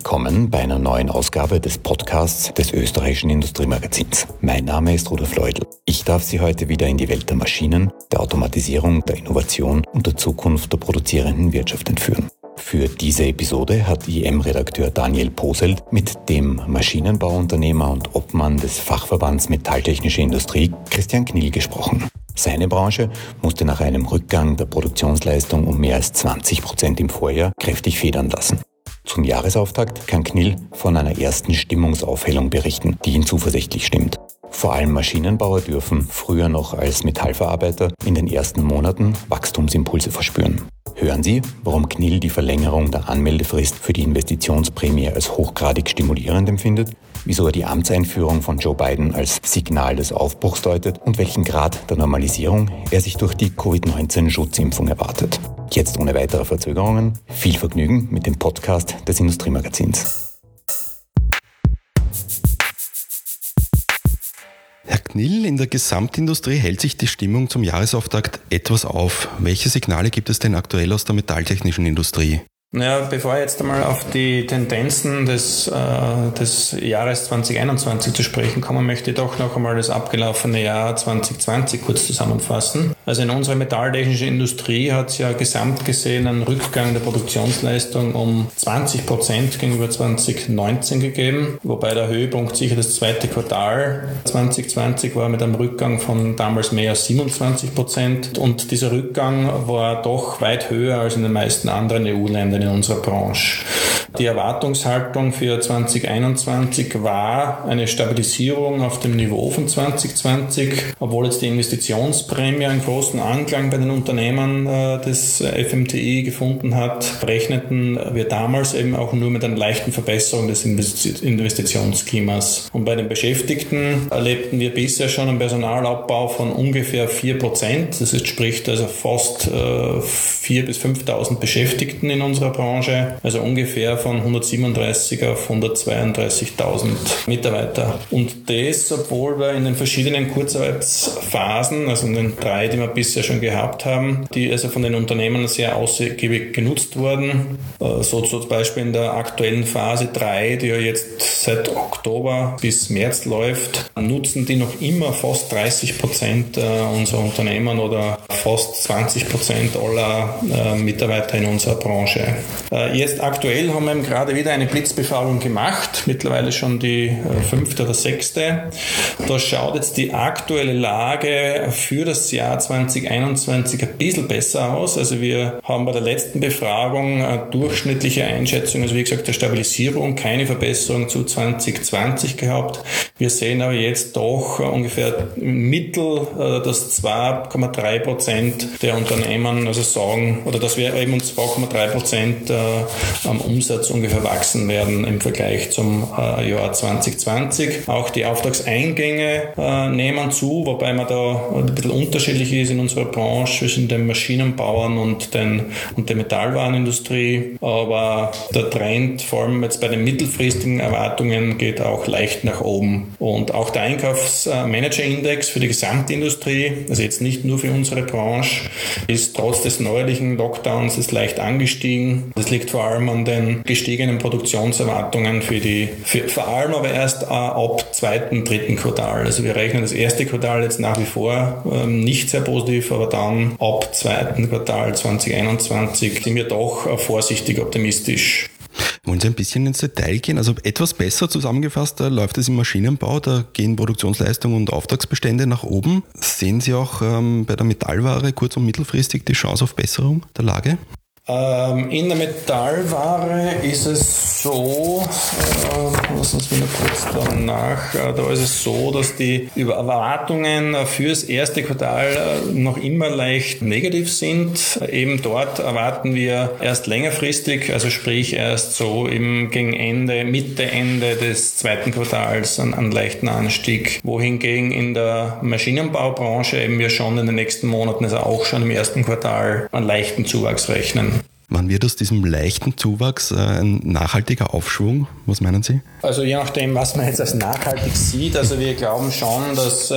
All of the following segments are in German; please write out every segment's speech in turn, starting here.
willkommen bei einer neuen Ausgabe des Podcasts des österreichischen Industriemagazins. Mein Name ist Rudolf Leudl. Ich darf Sie heute wieder in die Welt der Maschinen, der Automatisierung, der Innovation und der Zukunft der produzierenden Wirtschaft entführen. Für diese Episode hat IM-Redakteur Daniel Poselt mit dem Maschinenbauunternehmer und Obmann des Fachverbands Metalltechnische Industrie, Christian Knill, gesprochen. Seine Branche musste nach einem Rückgang der Produktionsleistung um mehr als 20% im Vorjahr kräftig federn lassen. Zum Jahresauftakt kann Knill von einer ersten Stimmungsaufhellung berichten, die ihn zuversichtlich stimmt. Vor allem Maschinenbauer dürfen, früher noch als Metallverarbeiter, in den ersten Monaten Wachstumsimpulse verspüren. Hören Sie, warum Knill die Verlängerung der Anmeldefrist für die Investitionsprämie als hochgradig stimulierend empfindet, wieso er die Amtseinführung von Joe Biden als Signal des Aufbruchs deutet und welchen Grad der Normalisierung er sich durch die Covid-19-Schutzimpfung erwartet. Jetzt ohne weitere Verzögerungen, viel Vergnügen mit dem Podcast des Industriemagazins. Herr Knill, in der Gesamtindustrie hält sich die Stimmung zum Jahresauftakt etwas auf. Welche Signale gibt es denn aktuell aus der metalltechnischen Industrie? Naja, bevor ich jetzt einmal auf die Tendenzen des Jahres 2021 zu sprechen komme, möchte ich doch noch einmal das abgelaufene Jahr 2020 kurz zusammenfassen. Also in unserer metalltechnischen Industrie hat es ja gesamt gesehen einen Rückgang der Produktionsleistung um 20% gegenüber 2019 gegeben, wobei der Höhepunkt sicher das zweite Quartal 2020 war mit einem Rückgang von damals mehr als 27%, und dieser Rückgang war doch weit höher als in den meisten anderen EU-Ländern in unserer Branche. Die Erwartungshaltung für 2021 war eine Stabilisierung auf dem Niveau von 2020, obwohl jetzt die Investitionsprämie einen großen Anklang bei den Unternehmen des FMTI gefunden hat, rechneten wir damals eben auch nur mit einer leichten Verbesserung des Investitionsklimas. Und bei den Beschäftigten erlebten wir bisher schon einen Personalabbau von ungefähr 4%. Das entspricht also fast 4.000 bis 5.000 Beschäftigten in unserer Branche, also ungefähr von 137 auf 132.000 Mitarbeiter. Und das, obwohl wir in den verschiedenen Kurzarbeitsphasen, also in den 3, die wir bisher schon gehabt haben, die also von den Unternehmen sehr ausgiebig genutzt wurden, so zum Beispiel in der aktuellen Phase 3, die ja jetzt seit Oktober bis März läuft, nutzen die noch immer fast 30% unserer Unternehmen oder fast 20% aller Mitarbeiter in unserer Branche. Jetzt aktuell haben wir eben gerade wieder eine Blitzbefragung gemacht, mittlerweile schon die 5. oder 6. Da schaut jetzt die aktuelle Lage für das Jahr 2021 ein bisschen besser aus. Also wir haben bei der letzten Befragung eine durchschnittliche Einschätzung, also wie gesagt, der Stabilisierung, keine Verbesserung zu 2020 gehabt. Wir sehen aber jetzt doch ungefähr im Mittel, dass 2,3% der Unternehmen also sagen, oder dass wir eben um 2,3% am Umsatz ungefähr wachsen werden im Vergleich zum Jahr 2020. Auch die Auftragseingänge nehmen zu, wobei man da ein bisschen unterschiedlich ist in unserer Branche zwischen den Maschinenbauern und der Metallwarenindustrie. Aber der Trend, vor allem jetzt bei den mittelfristigen Erwartungen, geht auch leicht nach oben. Und auch der Einkaufsmanagerindex für die Gesamtindustrie, also jetzt nicht nur für unsere Branche, ist trotz des neuerlichen Lockdowns ist leicht angestiegen. Das liegt vor allem an den gestiegenen Produktionserwartungen vor allem aber erst ab 2., 3. Quartal. Also wir rechnen das erste Quartal jetzt nach wie vor nicht sehr positiv, aber dann ab 2. Quartal 2021 sind wir doch vorsichtig optimistisch. Wollen Sie ein bisschen ins Detail gehen? Also etwas besser zusammengefasst, da läuft es im Maschinenbau, da gehen Produktionsleistung und Auftragsbestände nach oben. Sehen Sie auch bei der Metallware kurz- und mittelfristig die Chance auf Besserung der Lage? In der Metallware ist es so, lassen Sie mich kurz danach, da ist es so, dass die Erwartungen fürs erste Quartal noch immer leicht negativ sind. Eben dort erwarten wir erst längerfristig, also sprich erst so gegen Mitte, Ende des zweiten Quartals einen leichten Anstieg, wohingegen in der Maschinenbaubranche eben wir schon in den nächsten Monaten, also auch schon im ersten Quartal, einen leichten Zuwachs rechnen. Wann wird aus diesem leichten Zuwachs ein nachhaltiger Aufschwung? Was meinen Sie? Also je nachdem, was man jetzt als nachhaltig sieht, also wir glauben schon, dass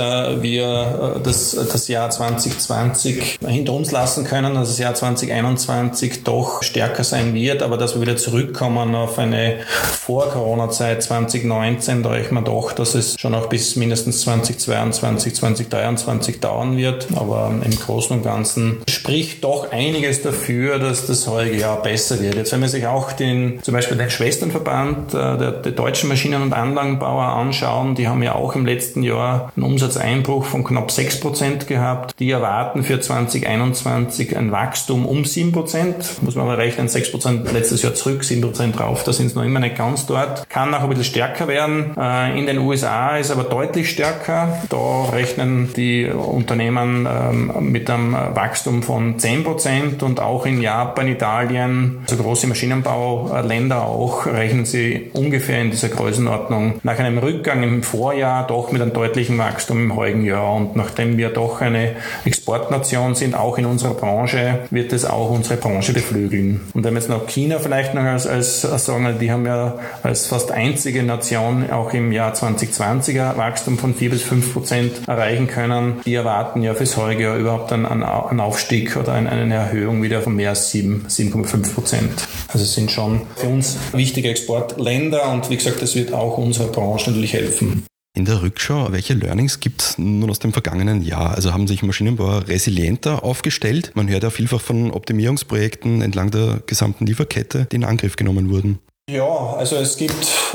wir das Jahr 2020 hinter uns lassen können, dass das Jahr 2021 doch stärker sein wird, aber dass wir wieder zurückkommen auf eine Vor-Corona-Zeit 2019, da rechnen wir doch, dass es schon auch bis mindestens 2022, 2023 dauern wird, aber im Großen und Ganzen spricht doch einiges dafür, dass das heutige Jahr besser wird. Jetzt wenn man sich auch zum Beispiel den Schwesternverband der deutschen Maschinen- und Anlagenbauer anschauen, die haben ja auch im letzten Jahr einen Umsatzeinbruch von knapp 6% gehabt. Die erwarten für 2021 ein Wachstum um 7%. Muss man aber rechnen, 6% letztes Jahr zurück, 7% drauf. Da sind es noch immer nicht ganz dort. Kann auch ein bisschen stärker werden. In den USA ist aber deutlich stärker. Da rechnen die Unternehmen mit einem Wachstum von 10% und auch in Japan, Italien, so große Maschinenbauländer auch, rechnen sie ungefähr in dieser Größenordnung nach einem Rückgang im Vorjahr doch mit einem deutlichen Wachstum im heutigen Jahr. Und nachdem wir doch eine Exportnation sind, auch in unserer Branche, wird es auch unsere Branche beflügeln. Und wenn wir jetzt noch China vielleicht noch als sagen, die haben ja als fast einzige Nation auch im Jahr 2020er Wachstum von 4-5% erreichen können. Die erwarten ja fürs heutige Jahr überhaupt einen Aufstieg oder eine Erhöhung wieder von mehr als 7,5%. Also es sind schon für uns wichtige Exportländer und wie gesagt, das wird auch unserer Branche natürlich helfen. In der Rückschau, welche Learnings gibt es nun aus dem vergangenen Jahr? Also haben sich Maschinenbauer resilienter aufgestellt? Man hört ja vielfach von Optimierungsprojekten entlang der gesamten Lieferkette, die in Angriff genommen wurden. Ja, also es gibt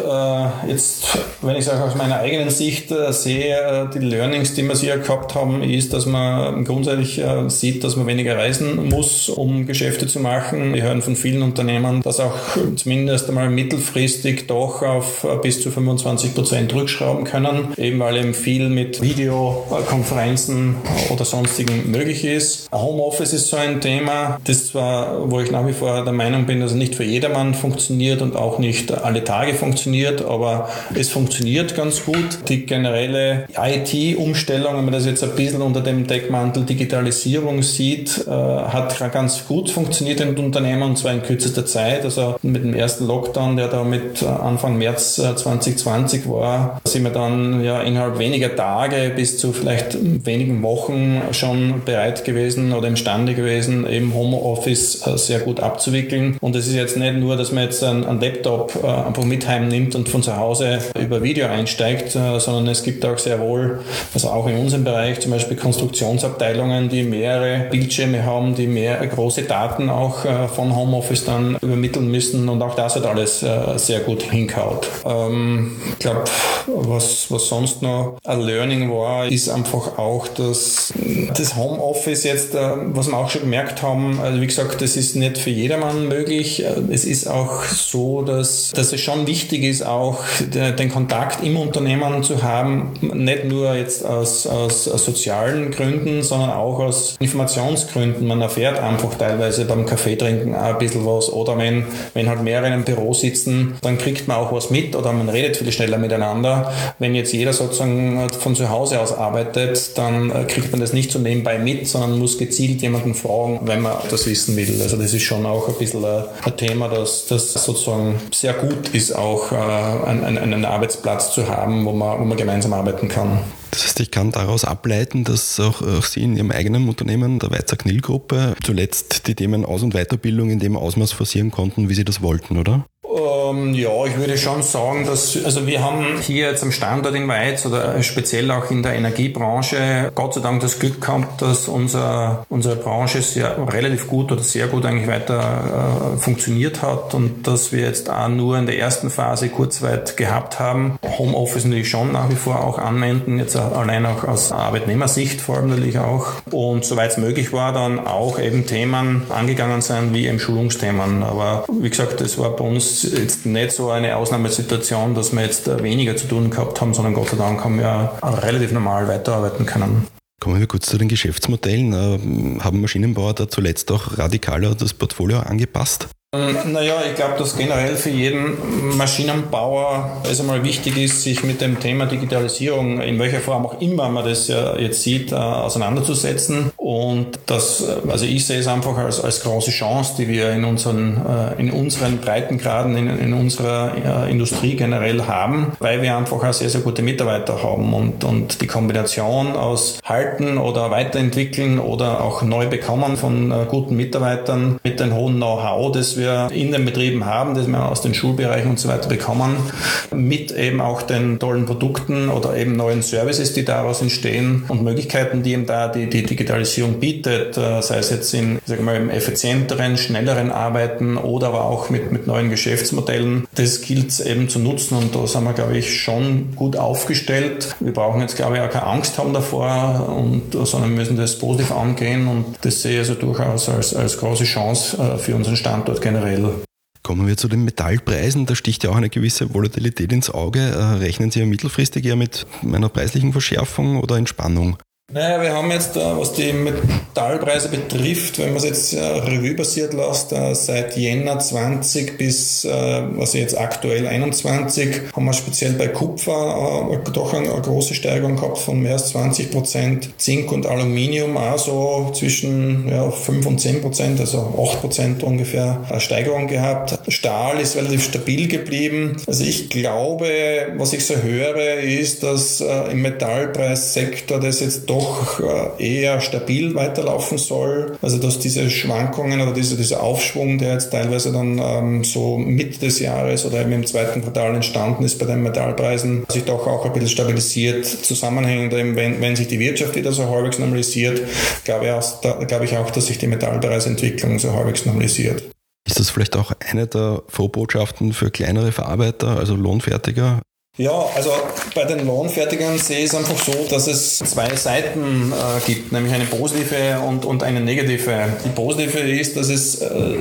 jetzt, wenn ich es auch aus meiner eigenen Sicht sehe, die Learnings, die wir hier gehabt haben, ist, dass man grundsätzlich sieht, dass man weniger reisen muss, um Geschäfte zu machen. Wir hören von vielen Unternehmen, dass auch zumindest einmal mittelfristig doch auf bis zu 25% rückschrauben können, eben weil eben viel mit Videokonferenzen oder sonstigen möglich ist. Homeoffice ist so ein Thema, das zwar, wo ich nach wie vor der Meinung bin, dass es nicht für jedermann funktioniert und auch nicht alle Tage funktioniert, aber es funktioniert ganz gut. Die generelle IT-Umstellung, wenn man das jetzt ein bisschen unter dem Deckmantel Digitalisierung sieht, hat ganz gut funktioniert in den Unternehmen und zwar in kürzester Zeit. Also mit dem ersten Lockdown, der da mit Anfang März 2020 war, sind wir dann ja innerhalb weniger Tage bis zu vielleicht wenigen Wochen schon bereit gewesen oder imstande gewesen, eben Homeoffice sehr gut abzuwickeln. Und es ist jetzt nicht nur, dass man jetzt einen Laptop einfach mit heimnimmt und von zu Hause über Video einsteigt, sondern es gibt auch sehr wohl, also auch in unserem Bereich zum Beispiel Konstruktionsabteilungen, die mehrere Bildschirme haben, die mehr große Daten auch von Homeoffice dann übermitteln müssen und auch das hat alles sehr gut hingehaut. Ich glaube, was sonst noch ein Learning war, ist einfach auch, dass das Homeoffice jetzt, was wir auch schon gemerkt haben, also wie gesagt, das ist nicht für jedermann möglich. Es ist auch so, dass es schon wichtig ist, auch den Kontakt im Unternehmen zu haben, nicht nur jetzt aus sozialen Gründen, sondern auch aus Informationsgründen. Man erfährt einfach teilweise beim Kaffee trinken ein bisschen was oder wenn halt mehrere in einem Büro sitzen, dann kriegt man auch was mit oder man redet viel schneller miteinander. Wenn jetzt jeder sozusagen von zu Hause aus arbeitet, dann kriegt man das nicht so nebenbei mit, sondern muss gezielt jemanden fragen, wenn man das wissen will. Also das ist schon auch ein bisschen ein Thema, das sozusagen sehr gut ist, auch einen Arbeitsplatz zu haben, wo man gemeinsam arbeiten kann. Das heißt, ich kann daraus ableiten, dass auch Sie in Ihrem eigenen Unternehmen, der Weizer-Knill-Gruppe, zuletzt die Themen Aus- und Weiterbildung in dem Ausmaß forcieren konnten, wie Sie das wollten, oder? Ja, ich würde schon sagen, also wir haben hier jetzt am Standort in Weiz oder speziell auch in der Energiebranche Gott sei Dank das Glück gehabt, dass unsere Branche relativ gut oder sehr gut eigentlich weiter funktioniert hat und dass wir jetzt auch nur in der ersten Phase Kurzarbeit gehabt haben. Homeoffice natürlich schon nach wie vor auch anwenden, jetzt allein auch aus Arbeitnehmersicht vor allem natürlich auch. Und soweit es möglich war, dann auch eben Themen angegangen sein wie eben Schulungsthemen. Aber wie gesagt, das war bei uns jetzt nicht so eine Ausnahmesituation, dass wir jetzt weniger zu tun gehabt haben, sondern Gott sei Dank haben wir relativ normal weiterarbeiten können. Kommen wir kurz zu den Geschäftsmodellen. Haben Maschinenbauer da zuletzt auch radikaler das Portfolio angepasst? Naja, ich glaube, dass generell für jeden Maschinenbauer es einmal wichtig ist, sich mit dem Thema Digitalisierung, in welcher Form auch immer man das ja jetzt sieht, auseinanderzusetzen. Und also ich sehe es einfach als große Chance, die wir in unseren Breitengraden, in unserer Industrie generell haben, weil wir einfach auch sehr, sehr gute Mitarbeiter haben und die Kombination aus Halten oder Weiterentwickeln oder auch neu bekommen von guten Mitarbeitern mit dem hohen Know-how, das wir in den Betrieben haben, das wir aus den Schulbereichen und so weiter bekommen, mit eben auch den tollen Produkten oder eben neuen Services, die daraus entstehen und Möglichkeiten, die eben da die Digitalisierung bietet, sei es jetzt im effizienteren, schnelleren Arbeiten oder aber auch mit neuen Geschäftsmodellen. Das gilt es eben zu nutzen und da sind wir, glaube ich, schon gut aufgestellt. Wir brauchen jetzt, glaube ich, auch keine Angst haben davor, sondern müssen das positiv angehen und das sehe ich also durchaus als große Chance für unseren Standort generell. Kommen wir zu den Metallpreisen. Da sticht ja auch eine gewisse Volatilität ins Auge. Rechnen Sie ja mittelfristig eher mit einer preislichen Verschärfung oder Entspannung? Naja, wir haben jetzt, was die Metallpreise betrifft, wenn man es jetzt Revue passiert lässt, seit Jänner 20 bis jetzt aktuell 21, haben wir speziell bei Kupfer doch eine große Steigerung gehabt von mehr als 20%. Zink und Aluminium auch so zwischen 5 und 10%, also 8% ungefähr Steigerung gehabt. Stahl ist relativ stabil geblieben. Also ich glaube, was ich so höre, ist, dass im Metallpreissektor das jetzt doch eher stabil weiterlaufen soll. Also dass diese Schwankungen oder dieser Aufschwung, der jetzt teilweise dann so Mitte des Jahres oder eben im zweiten Quartal entstanden ist bei den Metallpreisen, sich doch auch ein bisschen stabilisiert. Zusammenhängend eben, wenn sich die Wirtschaft wieder so halbwegs normalisiert, glaube ich auch, dass sich die Metallpreisentwicklung so halbwegs normalisiert. Ist das vielleicht auch eine der Vorbotschaften für kleinere Verarbeiter, also Lohnfertiger? Ja, also bei den Lohnfertigern sehe ich es einfach so, dass es zwei Seiten gibt, nämlich eine positive und eine negative. Die positive ist, dass es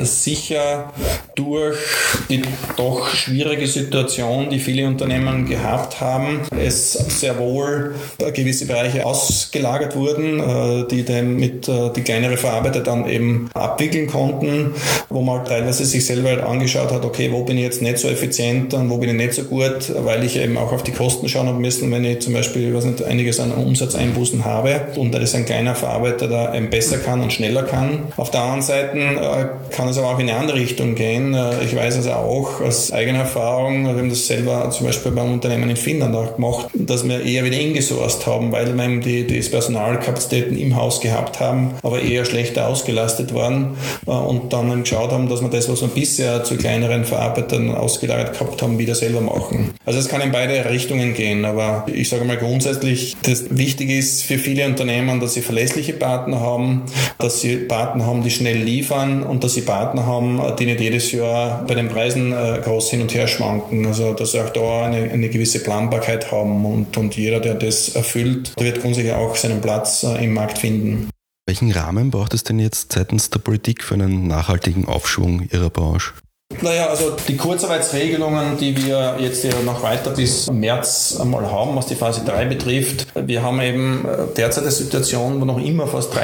sicher durch die doch schwierige Situation, die viele Unternehmen gehabt haben, es sehr wohl gewisse Bereiche ausgelagert wurden, die die kleinere Verarbeiter dann eben abwickeln konnten, wo man teilweise sich selber halt angeschaut hat, okay, wo bin ich jetzt nicht so effizient und wo bin ich nicht so gut, weil ich eben auch auf die Kosten schauen habe müssen, wenn ich zum Beispiel, einiges an Umsatzeinbußen habe und dass ein kleiner Verarbeiter da eben besser kann und schneller kann. Auf der anderen Seite kann es aber auch in eine andere Richtung gehen. Ich weiß also auch aus eigener Erfahrung, wir haben das selber zum Beispiel beim Unternehmen in Finnland auch gemacht, dass wir eher wieder ingesourced haben, weil wir eben die Personalkapazitäten im Haus gehabt haben, aber eher schlechter ausgelastet waren und dann geschaut haben, dass wir das, was wir bisher zu kleineren Verarbeitern ausgelagert gehabt haben, wieder selber machen. Also es kann in beide Richtungen gehen, aber ich sage mal grundsätzlich, das wichtig ist für viele Unternehmen, dass sie verlässliche Partner haben, dass sie Partner haben, die schnell liefern und dass sie Partner haben, die nicht jedes Jahr bei den Preisen groß hin und her schwanken. Also dass sie auch da eine gewisse Planbarkeit haben und jeder, der das erfüllt, der wird grundsätzlich auch seinen Platz im Markt finden. Welchen Rahmen braucht es denn jetzt seitens der Politik für einen nachhaltigen Aufschwung Ihrer Branche? Naja, also die Kurzarbeitsregelungen, die wir jetzt ja noch weiter bis März einmal haben, was die Phase 3 betrifft. Wir haben eben derzeit eine Situation, wo noch immer fast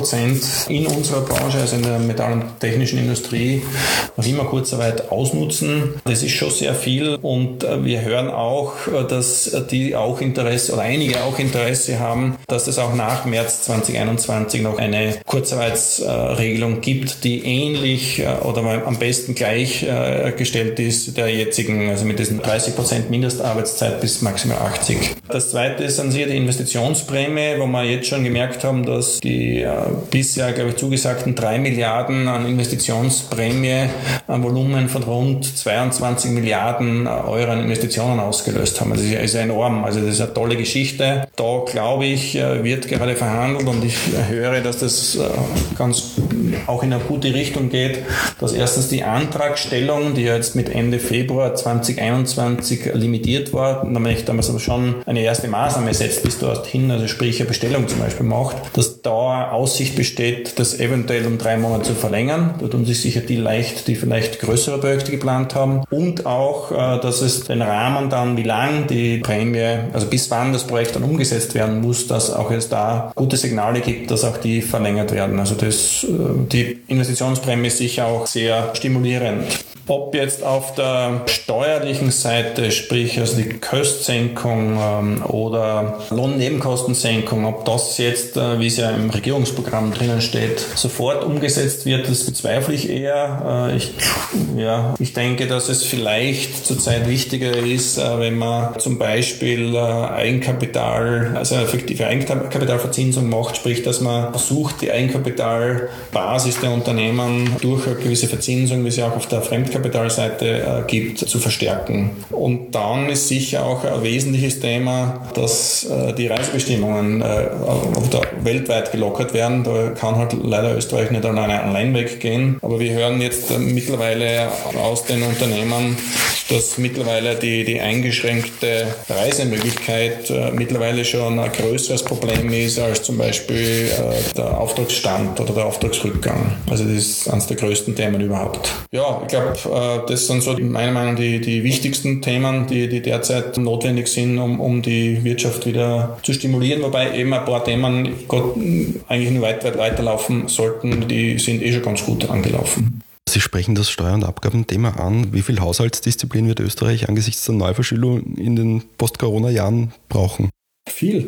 30% in unserer Branche, also in der metall- und technischen Industrie, noch immer Kurzarbeit ausnutzen. Das ist schon sehr viel und wir hören auch, dass die auch Interesse oder einige auch Interesse haben, dass es auch nach März 2021 noch eine Kurzarbeitsregelung gibt, die ähnlich oder am besten gleich gestellt ist der jetzigen, also mit diesen 30% Mindestarbeitszeit bis maximal 80. Das zweite ist an sich die Investitionsprämie, wo wir jetzt schon gemerkt haben, dass die bisher, glaube ich, zugesagten 3 Milliarden an Investitionsprämie ein Volumen von rund 22 Milliarden Euro an Investitionen ausgelöst haben. Also das ist enorm, also das ist eine tolle Geschichte. Da, glaube ich, wird gerade verhandelt und ich höre, dass das ganz auch in eine gute Richtung geht, dass erstens die Antragsteller Bestellung, die jetzt mit Ende Februar 2021 limitiert war, nämlich damals aber schon eine erste Maßnahme setzt bis dorthin, also sprich eine Bestellung zum Beispiel macht, dass da Aussicht besteht, das eventuell um 3 Monate zu verlängern. Da tun sich sicher die leicht, die vielleicht größere Projekte geplant haben. Und auch, dass es den Rahmen dann, wie lang die Prämie, also bis wann das Projekt dann umgesetzt werden muss, dass auch es da gute Signale gibt, dass auch die verlängert werden. Also die Investitionsprämie ist sicher auch sehr stimulierend. Ob jetzt auf der steuerlichen Seite, sprich also die Köstsenkung oder Lohnnebenkostensenkung, ob das jetzt, wie es ja im Regierungsprogramm drinnen steht, sofort umgesetzt wird, das bezweifle ich eher. Ich denke, dass es vielleicht zurzeit wichtiger ist, wenn man zum Beispiel Eigenkapital, also eine effektive Eigenkapitalverzinsung macht, sprich, dass man versucht, die Eigenkapitalbasis der Unternehmen durch eine gewisse Verzinsung, wie sie auch auf der Fremdkapitalseite gibt, zu verstärken. Und dann ist sicher auch ein wesentliches Thema, dass die Reisebestimmungen weltweit gelockert werden. Da kann halt leider Österreich nicht allein weggehen. Aber wir hören jetzt mittlerweile aus den Unternehmen, dass mittlerweile die eingeschränkte Reisemöglichkeit mittlerweile schon ein größeres Problem ist als zum Beispiel der Auftragsstand oder der Auftragsrückgang. Also das ist eines der größten Themen überhaupt. Ja, ich glaube, das sind so meiner Meinung nach die wichtigsten Themen, die derzeit notwendig sind, um die Wirtschaft wieder zu stimulieren, wobei eben ein paar Themen eigentlich nur weiterlaufen sollten, die sind schon ganz gut angelaufen. Sie sprechen das Steuer- und Abgabenthema an. Wie viel Haushaltsdisziplin wird Österreich angesichts der Neuverschuldung in den Post-Corona-Jahren brauchen? Viel.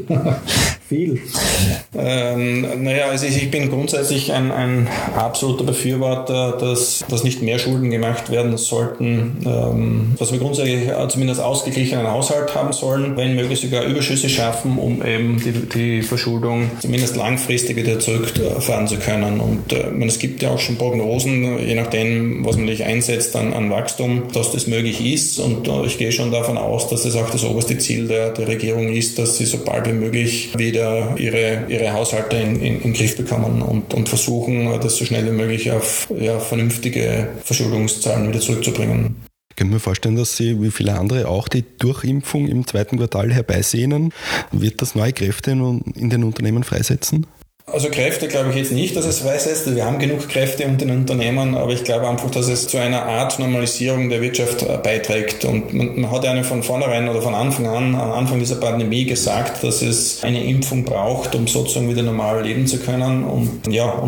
Also ich bin grundsätzlich ein absoluter Befürworter, dass nicht mehr Schulden gemacht werden sollten, dass wir grundsätzlich zumindest ausgeglichenen Haushalt haben sollen, wenn möglich sogar Überschüsse schaffen, um eben die Verschuldung zumindest langfristig wieder zurückfahren zu können. Und es gibt ja auch schon Prognosen, je nachdem, was man einsetzt an Wachstum, dass das möglich ist. Und ich gehe schon davon aus, dass das auch das oberste Ziel der Regierung ist, dass sie so bald wie möglich wieder ihre Haushalte in den Griff bekommen und versuchen, das so schnell wie möglich auf vernünftige Verschuldungszahlen wieder zurückzubringen. Ich kann mir vorstellen, dass Sie, wie viele andere auch, die Durchimpfung im 2. Quartal herbeisehnen. Wird das neue Kräfte in den Unternehmen freisetzen? Also Kräfte glaube ich jetzt nicht, dass es freisetzt. Wir haben genug Kräfte unter den Unternehmen, aber ich glaube einfach, dass es zu einer Art Normalisierung der Wirtschaft beiträgt. Und man hat ja von vornherein oder von Anfang an, am Anfang dieser Pandemie gesagt, dass es eine Impfung braucht, um sozusagen wieder normal leben zu können. Und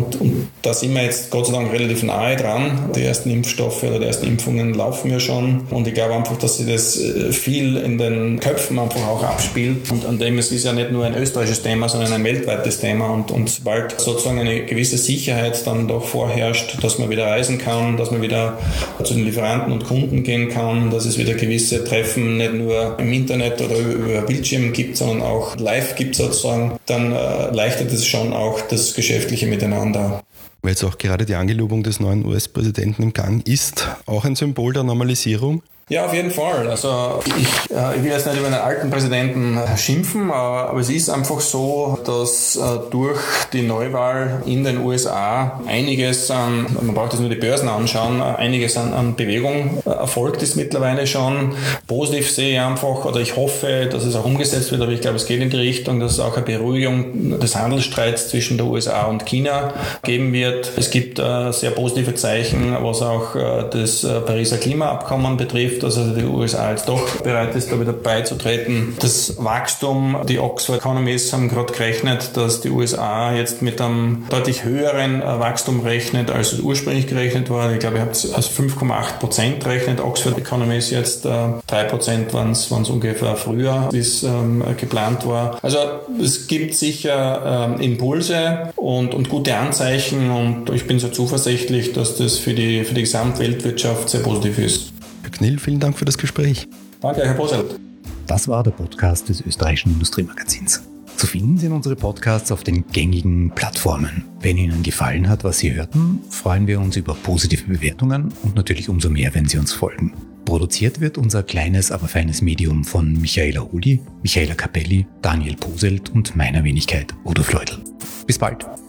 da sind wir jetzt Gott sei Dank relativ nahe dran. Die ersten Impfstoffe oder die ersten Impfungen laufen ja schon. Und ich glaube einfach, dass sich das viel in den Köpfen einfach auch abspielt. Und an dem es ist ja nicht nur ein österreichisches Thema, sondern ein weltweites Thema. Und sobald sozusagen eine gewisse Sicherheit dann doch vorherrscht, dass man wieder reisen kann, dass man wieder zu den Lieferanten und Kunden gehen kann, dass es wieder gewisse Treffen nicht nur im Internet oder über Bildschirm gibt, sondern auch live gibt sozusagen, dann erleichtert es schon auch das geschäftliche Miteinander. Weil jetzt auch gerade die Angelobung des neuen US-Präsidenten im Gang ist, auch ein Symbol der Normalisierung? Ja, auf jeden Fall. Also ich will jetzt nicht über einen alten Präsidenten schimpfen, aber es ist einfach so, dass durch die Neuwahl in den USA einiges man braucht jetzt nur die Börsen anschauen, einiges an Bewegung erfolgt ist mittlerweile schon. Positiv sehe ich einfach, oder ich hoffe, dass es auch umgesetzt wird, aber ich glaube, es geht in die Richtung, dass es auch eine Beruhigung des Handelsstreits zwischen der USA und China geben wird. Es gibt sehr positive Zeichen, was auch das Pariser Klimaabkommen betrifft, dass also die USA jetzt doch bereit ist, da wieder beizutreten. Das Wachstum, die Oxford Economists haben gerade gerechnet, dass die USA jetzt mit einem deutlich höheren Wachstum rechnet, als es ursprünglich gerechnet war. Ich glaube, ich habe es als 5,8% rechnet. Oxford Economists jetzt 3% waren es ungefähr früher, wie es geplant war. Also es gibt sicher Impulse und gute Anzeichen und ich bin sehr zuversichtlich, dass das für die Gesamtweltwirtschaft sehr positiv ist. Herr Knill, vielen Dank für das Gespräch. Danke, Herr Boselt. Das war der Podcast des Österreichischen Industriemagazins. Zu finden sind unsere Podcasts auf den gängigen Plattformen. Wenn Ihnen gefallen hat, was Sie hörten, freuen wir uns über positive Bewertungen und natürlich umso mehr, wenn Sie uns folgen. Produziert wird unser kleines, aber feines Medium von Michaela Holi, Michaela Capelli, Daniel Boselt und meiner Wenigkeit Udo Fleudl. Bis bald!